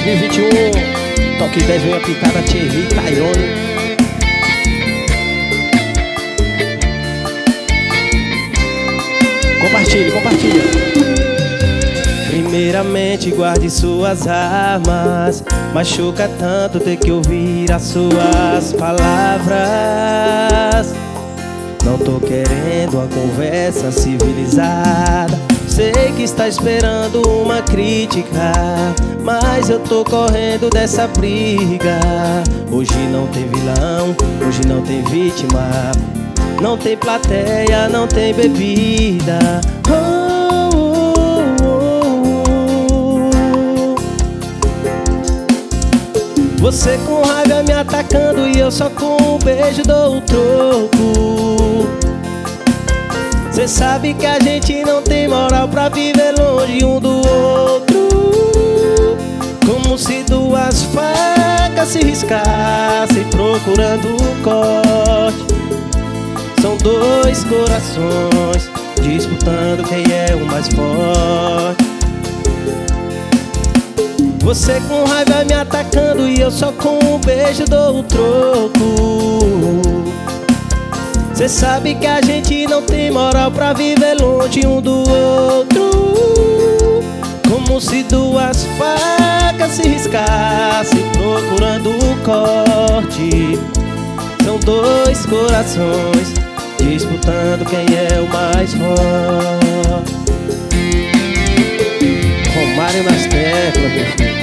2021, toque 10 unha pintada, Thierry, Tairone. Compartilhe, compartilha. Primeiramente guarde suas armas. Machuca tanto ter que ouvir as suas palavras. Não tô querendo uma conversa civilizada. Sei que está esperando uma crítica, mas eu tô correndo dessa briga. Hoje não tem vilão, hoje não tem vítima, não tem plateia, não tem bebida. Você com raiva me atacando e eu só com um beijo dou o troco. Cê sabe que a gente não tem moral pra viver longe um do outro. Como se duas facas se riscassem procurando um corte. São dois corações disputando quem é o mais forte. Você com raiva me atacando e eu só com um beijo dou o troco. Cê sabe que a gente não tem moral pra viver longe um do outro. Como se duas facas se riscassem procurando um corte. São dois corações disputando quem é o mais forte. Romário nas teclas, meu filho.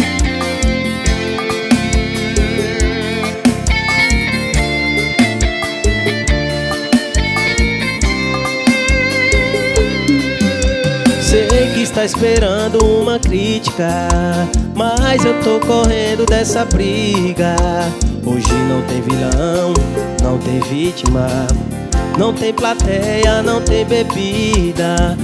Sei que está esperando uma crítica, mas eu tô correndo dessa briga. Hoje não tem vilão, não tem vítima, não tem plateia, não tem bebida.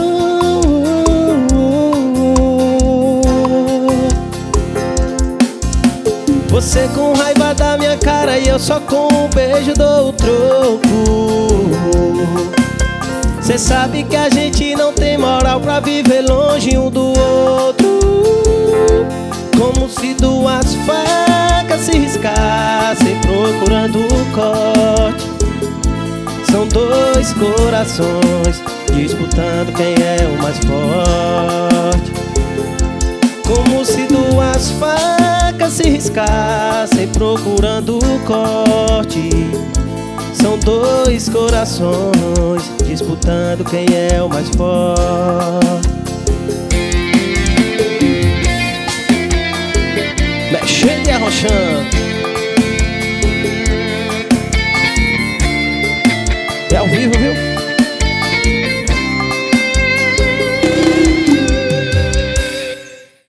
Você com raiva da minha cara e eu só com um beijo dou o troco. Cê sabe que a gente não tem moral pra viver longe um do outro. Como se duas facas se riscassem procurando um corte. São dois corações disputando quem é o mais forte. Como se duas facas se riscassem procurando um corte. São dois corações disputando quem é o mais forte.